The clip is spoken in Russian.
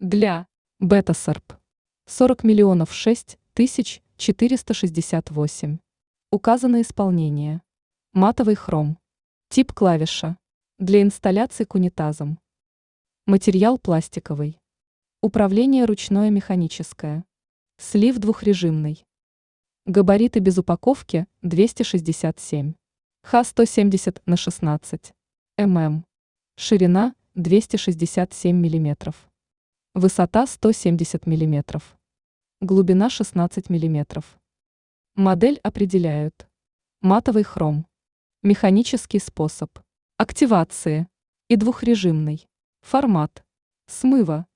Для бета-сорб 40 миллионов 6 тысяч 468. Указано исполнение. Матовый хром. Тип клавиша. Для инсталляции к унитазам. Материал пластиковый. Управление ручное механическое. Слив двухрежимный. Габариты без упаковки 267. Х 170 на 16 мм. Ширина 267 мм. Высота 170 мм. Глубина 16 мм. Модель определяют. Матовый хром. Механический способ активации и двухрежимный. Формат. Смыва.